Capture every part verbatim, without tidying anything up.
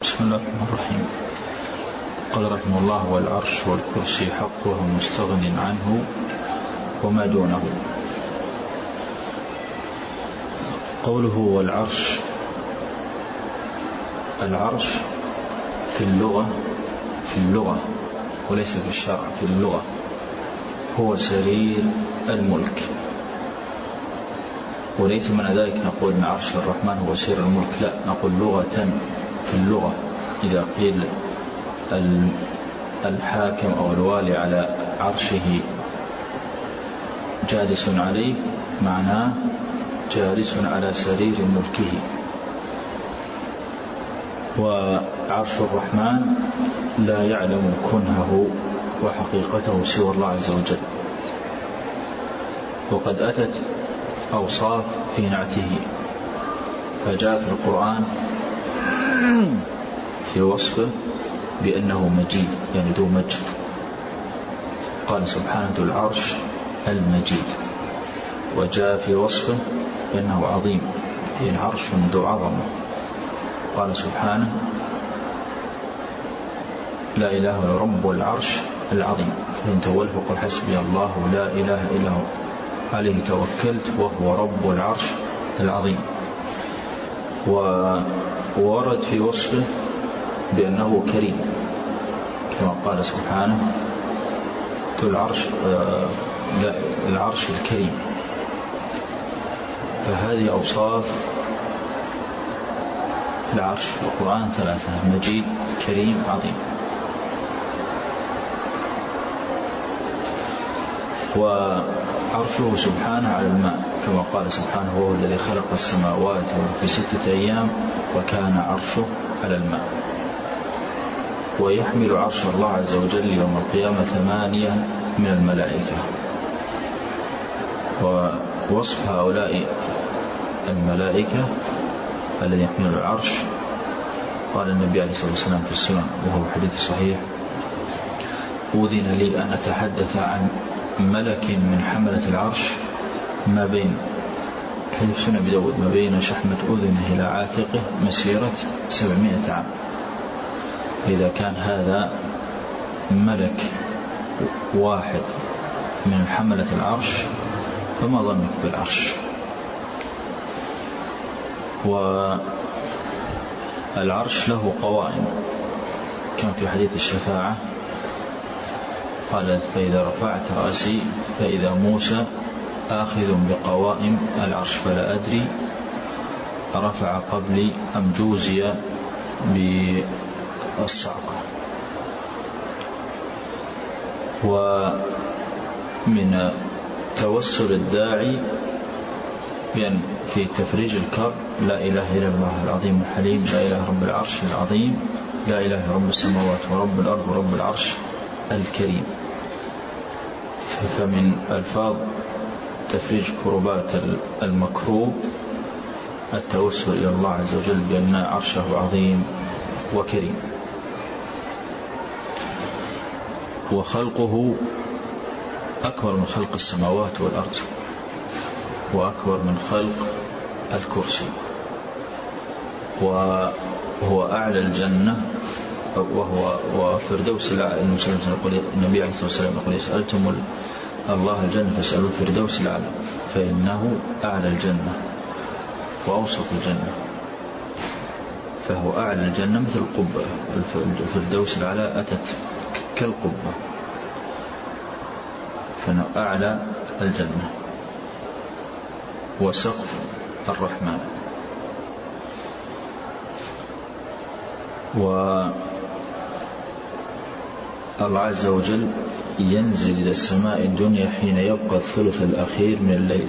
بسم الله الرحمن الرحيم. قال رحمه الله: والعرش والكرسي حق وهو مستغن عنه وما دونه. قوله والعرش، العرش في اللغة في اللغة وليس في الشرع، في اللغة هو سرير الملك، وليس من ذلك نقول ان عرش الرحمن هو سرير الملك، لا، نقول لغة في اللغة إذا قيل الحاكم أو الوالي على عرشه جالس عليه، معناه جالس على سرير ملكه. وعرش الرحمن لا يعلم كنهه وحقيقته سوى الله عز وجل، وقد أتت أوصاف في نعته، فجاء في القرآن في وصفه بأنه مجيد، يعني ذو مجد. قال سبحانه ذو العرش المجيد. وجاء في وصفه بأنه عظيم، يعني عرش ذو عظمة. قال سبحانه لا إله إلا رب العرش العظيم، فإن تولوا فقل حسبي الله لا إله إلا هو عليه توكلت وهو رب العرش العظيم. وورد في وصفه بأنه كريم، كما قال سبحانه ذو العرش العرش الكريم. فهذه أوصاف العرش في القرآن ثلاثة: مجيد، كريم، عظيم. وعرشه سبحانه على الماء، كما قال سبحانه وهو الذي خلق السماوات في ستة أيام وكان عرشه على الماء. ويحمل عرش الله عز وجل يوم القيامة ثمانية من الملائكة. ووصف هؤلاء الملائكة الذين يحملون العرش قال النبي عليه الصلاة والسلام في السنن وهو حديث صحيح: أذن لي أن أتحدث عن ملك من حملة العرش ما بين حديث سنن أبي داود ما بين شحمة أذنه إلى عاتقه مسيرة سبعمائة عام. إذا كان هذا ملك واحد من حملة العرش فما ظنك بالعرش؟ والعرش له قوائم، كما في حديث الشفاعة قال: فإذا رفعت رأسي فإذا موسى آخذ بقوائم العرش فلا أدري رفع قبلي أم جوزي بالصعقة. ومن توسل الداعي بأن في تفريج الكرب: لا إله إلا الله العظيم الحليم، لا إله رب العرش العظيم، لا إله رب السماوات ورب الأرض ورب العرش الكريم. فمن ألفاظ تفريج كربات المكروب التوسل إلى الله عز وجل بأن عرشه عظيم وكريم. وخلقه أكبر من خلق السماوات والأرض، وأكبر من خلق الكرسي، وهو أعلى الجنة، وهو وفردوس الأعلى. النبي عليه الصلاة والسلام يقول: سألتم الله الجنة فاسألوا الفردوس الأعلى، فإنه أعلى الجنة وأوسط الجنة. فهو أعلى الجنة مثل القبة، الفردوس الأعلى أتت كالقبة، فإنه أعلى الجنة وسقف الرحمن. والله عز وجل ينزل إلى السماء الدنيا حين يبقى الثلث الأخير من الليل.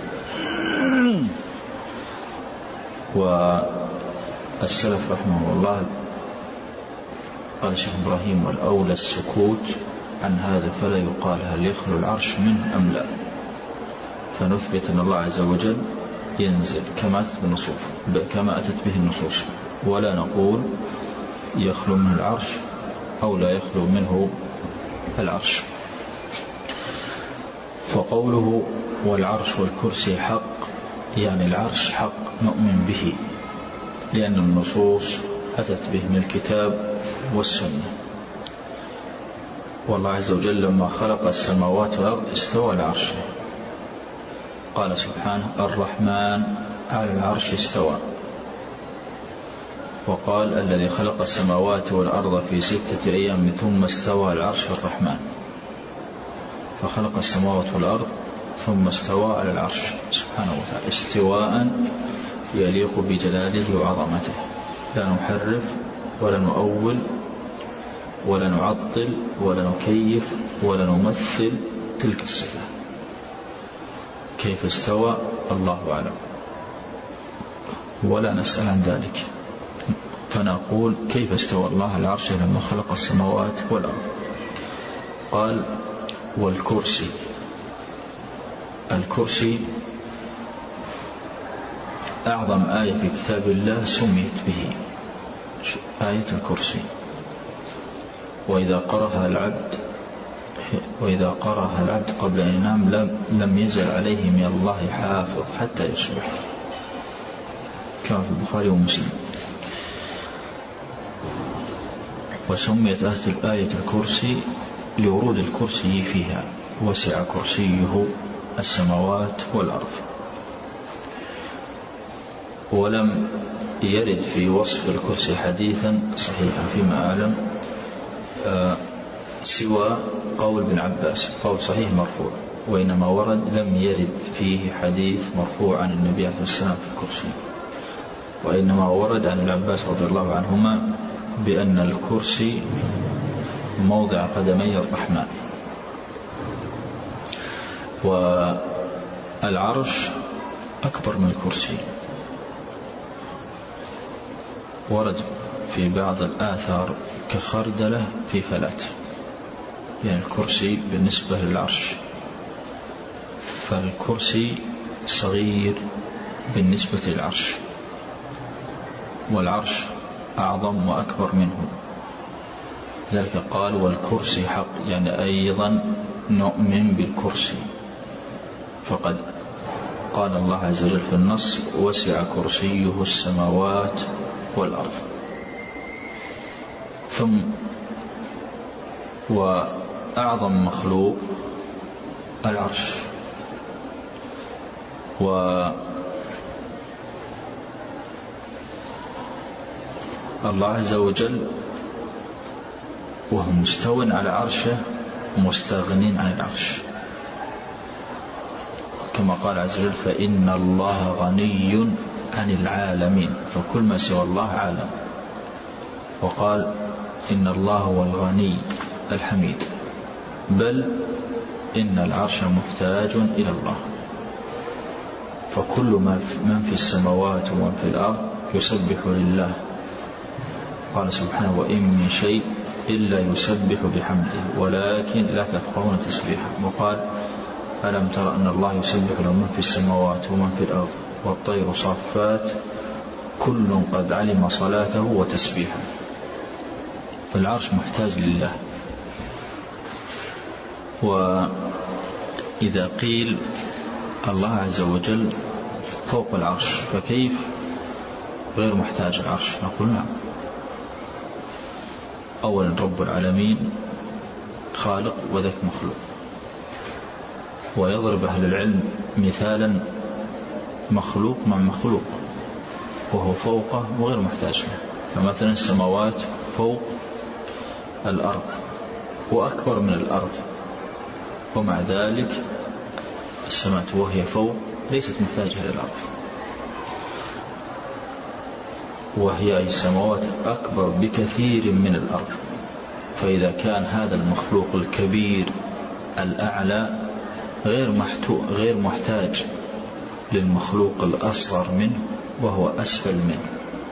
والسلف رحمه الله قال الشيخ إبراهيم: والأولى السكوت عن هذا، فلا يقال هل يخلو العرش منه أم لا. فنثبت أن الله عز وجل ينزل كما أتت بالنصوص كما أتت به النصوص، ولا نقول يخلو منه العرش أو لا يخلو منه العرش. وقوله والعرش والكرسي حق، يعني العرش حق نؤمن به، لأن النصوص أتت به من الكتاب والسنة. والله عز وجل لما خلق السماوات والأرض استوى على عرشه، قال سبحانه الرحمن على العرش استوى، وقال الذي خلق السماوات والأرض في ستة أيام ثم استوى على العرش الرحمن. فخلق السماوات والأرض ثم استوى على العرش سبحانه وتعالى استواء يليق بجلاله وعظمته، لا نحرف ولا نؤول ولا نعطل ولا نكيف ولا نمثل تلك الصفة. كيف استوى الله أعلم، ولا نسأل عن ذلك، فنقول كيف استوى الله على العرش لما خلق السماوات والأرض. قال والكرسي. الكرسي أعظم آية في كتاب الله سميت به آية الكرسي، وإذا قرأها العبد وإذا قرأها العبد قبل أن ينام لم, لم يزل عليه من الله حافظ حتى يصبح، كما في البخاري ومسلم. وسميت آية الكرسي لورود الكرسي فيها، وسع كرسيه السماوات والأرض. ولم يرد في وصف الكرسي حديثا صحيحا فيما أعلم آه سوى قول ابن عباس، قول صحيح مرفوع، وإنما ورد لم يرد فيه حديث مرفوع عن النبي عليه الصلاة والسلام في الكرسي، وإنما ورد عن ابن عباس رضي الله عنهما بأن الكرسي موضع قدمي الرحمن، والعرش أكبر من الكرسي. ورد في بعض الآثار كخردلة في فلات، يعني الكرسي بالنسبة للعرش، فالكرسي صغير بالنسبة للعرش، والعرش أعظم وأكبر منه. ذلك قال والكرسي حق، يعني أيضا نؤمن بالكرسي. فقد قال الله عز وجل في النص وسع كرسيه السماوات والأرض. ثم وأعظم مخلوق العرش، والله عز وجل وهو مستو على عرشه مستغنين عن العرش، كما قال عز وجل فإن الله غني عن العالمين، فكل ما سوى الله عالم. وقال إن الله هو الغني الحميد، بل إن العرش محتاج إلى الله. فكل من في السماوات ومن في الأرض يسبح لله. قال سبحانه وإن من شيء إلا يسبح بحمده ولكن لا تفقهون تسبيحه. وقال ألم تر أن الله يسبح له من في السماوات ومن في الأرض والطير صافات كل قد علم صلاته وتسبيحه. فالعرش محتاج لله. وإذا قيل الله عز وجل فوق العرش فكيف غير محتاج العرش؟ نقول نعم. أولا رب العالمين خالق وذاك مخلوق، ويضرب أهل العلم مثالا مخلوق مع مخلوق وهو فوقه وغير محتاج له. فمثلا السماوات فوق الأرض وأكبر من الأرض، ومع ذلك السماوات وهي فوق ليست محتاجة إلى الأرض، وهي أي السماوات أكبر بكثير من الأرض. فإذا كان هذا المخلوق الكبير الأعلى غير غير محتاج للمخلوق الأصغر منه وهو أسفل منه،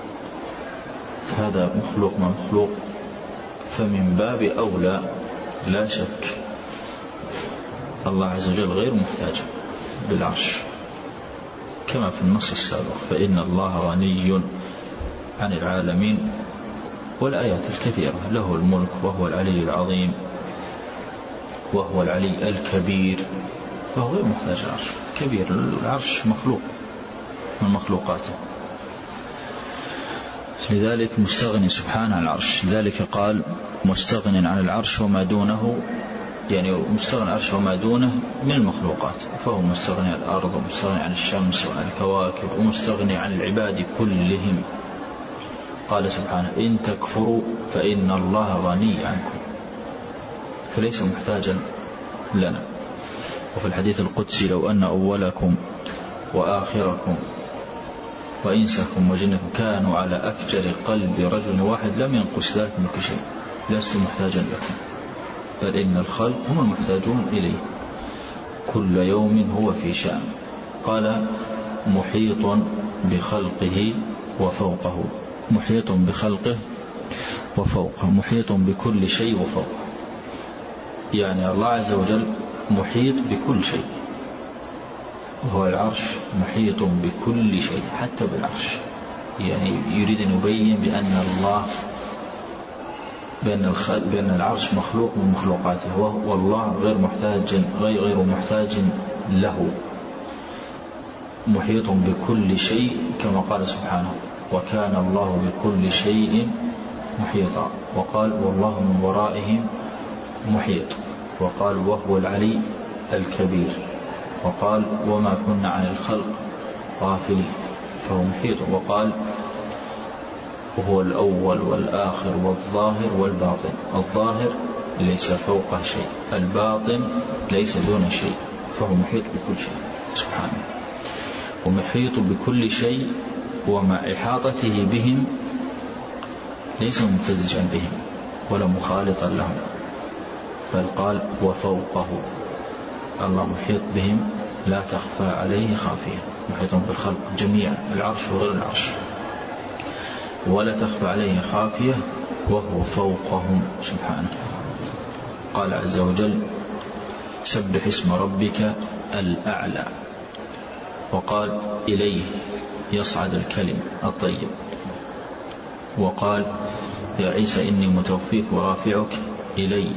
فهذا مخلوق من مخلوق، فمن باب أولى لا شك الله عز وجل غير محتاج بالعرش، كما في النص السابق فإن الله غني عن العالمين. والآيات الكثيرة له الملك وهو العلي العظيم وهو العلي الكبير، فهو غير محتاج العرش كبير. العرش مخلوق من مخلوقاته. لذلك مستغني سبحانه عن العرش. لذلك قال مستغن عن العرش وما دونه، يعني مستغني عن العرش وما دونه من المخلوقات، فهو مستغني عن الأرض ومستغني عن الشمس وعن الكواكب ومستغني عن العباد كلهم. قال سبحانه إن تكفروا فإن الله غني عنكم، فليس محتاجا لنا. وفي الحديث القدسي لو أن أولكم وآخركم وإنسكم وجنكم كانوا على أفجر قلب رجل واحد لم ينقص ذلك منك شيء، لست محتاجا لكم، بل إن الخلق هم المحتاجون إليه، كل يوم هو في شأن. قال محيط بخلقه وفوقه، محيط بخلقه وفوقه، محيط بكل شيء وفوقه، يعني الله عز وجل محيط بكل شيء، وهو العرش محيط بكل شيء حتى بالعرش. يعني يريد أن يبين بأن الله بأن, بأن العرش مخلوق من مخلوقاته، والله غير محتاج غير, غير محتاج له، محيط بكل شيء كما قال سبحانه وكان الله بكل شيء محيطا. وقال والله من ورائهم محيط، وقال وهو العلي الكبير، وقال وما كنا عن الخلق غافلين، فهو محيط. وقال وهو الأول والآخر والظاهر والباطن، الظاهر ليس فوقه شيء، الباطن ليس دون شيء، فهو محيط بكل شيء سبحانه، ومحيط بكل شيء، ومع إحاطته بهم ليس ممتزجا بهم ولا مخالطا لهم، بل قال وفوقه، الله محيط بهم لا تخفى عليه خافية، محيط بالخلق جميعا، العرش وغير العرش، ولا تخفى عليه خافية، وهو فوقهم سبحانه. قال عز وجل سبح اسم ربك الأعلى، وقال إليه يصعد الكلم الطيب، وقال يا عيسى إني متوفيك ورافعك إلي.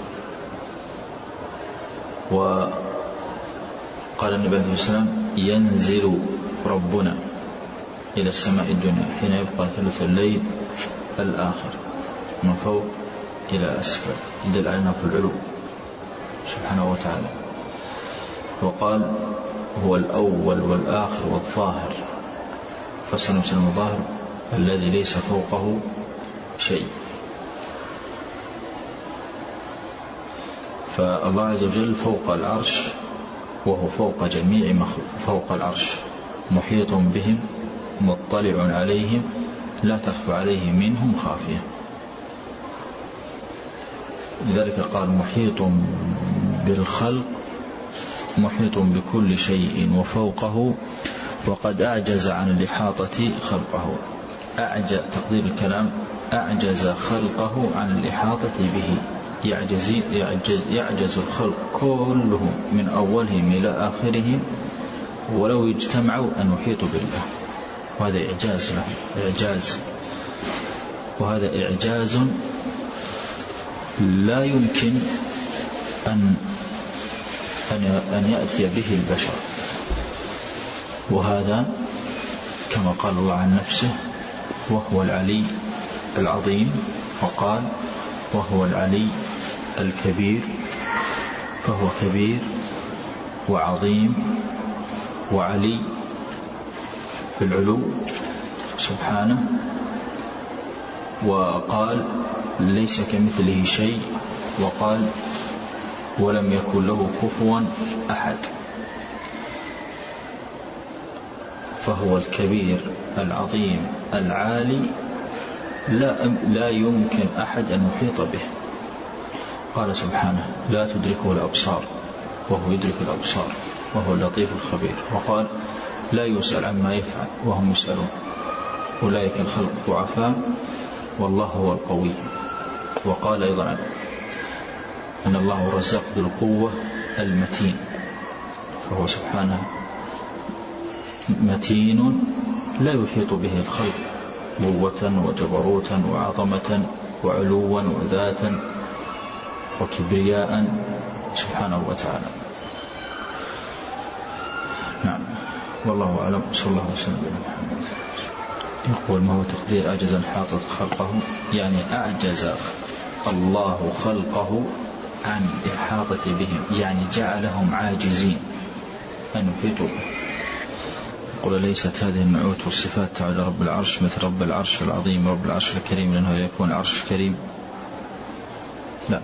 وقال النبي عليه الصلاة والسلام ينزل ربنا إلى السماء الدنيا حين يبقى ثلث الليل الآخر من فوق إلى أسفل، يدل على أنه في العلو سبحانه وتعالى. وقال هو الأول والآخر والظاهر، فسنسمى الظاهر الذي ليس فوقه شيء. فالله عز وجل فوق العرش، وهو فوق جميع مخلوق، فوق العرش محيط بهم مطلع عليهم لا تخفى عليه منهم خافية. لذلك قال محيط بالخلق محيط بكل شيء وفوقه، وقد أعجز عن الإحاطة خلقه. أعجز تقدير الكلام أعجز خلقه عن الإحاطة به، يعجز, يعجز, يعجز الخلق كلهم من أولهم إلى آخرهم ولو اجتمعوا أن يحيطوا بالله، وهذا إعجاز له إعجاز وهذا إعجاز لا يمكن أن أن يأتي به البشر. وهذا كما قال الله عن نفسه وهو العلي العظيم، وقال وهو العلي الكبير، فهو كبير وعظيم وعلي في العلو سبحانه. وقال ليس كمثله شيء، وقال ولم يكن له كفوا أحد، فهو الكبير العظيم العالي لا, لا يمكن أحد أن يحيط به. قال سبحانه لا تدركه الأبصار وهو يدرك الأبصار وهو اللطيف الخبير. وقال لا يسأل عما يفعل وهم يسألون، أولئك الخلق ضعفاء والله هو القوي. وقال أيضا أن الله رزق بالقوة المتين، فهو سبحانه متين لا يحيط به الخلق قوة وجبروتا وعظمة وعلوا وذاتا وكبرياء سبحانه وتعالى. نعم، والله أعلم. صلى الله وسلم على محمد. يقول ما هو تقدير أعجز الحاطط خلقه؟ يعني أعجز الله خلقه عن إحاطة بهم، يعني جعلهم عاجزين أن يحيطوا. يقول ليست هذه النعوت والصفات تعالى رب العرش مثل رب العرش العظيم رب العرش الكريم لأنه يكون عرش كريم؟ لا.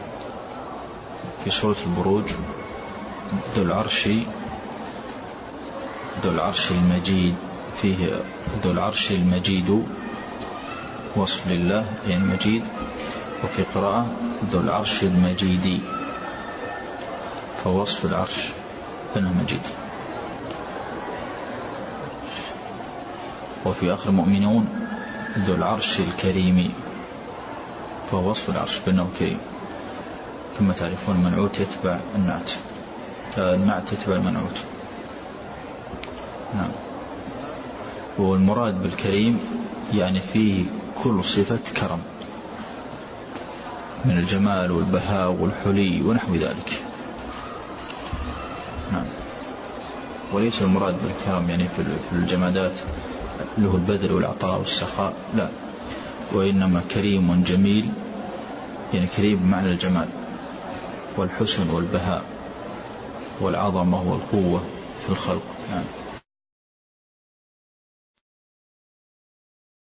في سورة البروج ذو العرش ذو العرش المجيد، فيه ذو العرش المجيد وصف لله يعني مجيد، وفي قراءة ذو العرش المجيد فوصف العرش أنه مجيد. وفي آخر المؤمنون ذو العرش الكريم فوصف العرش بأنه كريم. كما تعرفون المنعوت يتبع النعت، النعت يتبع المنعوت. نعم. والمراد بالكريم يعني فيه كل صفة كرم من الجمال والبهاء والحلي ونحو ذلك. نعم. وليس المراد بالكرم يعني في الجمادات له البذل والعطاء والسخاء، لا، وإنما كريم جميل يعني كريم بمعنى الجمال والحسن والبهاء والعظمة والقوة في الخلق. نعم.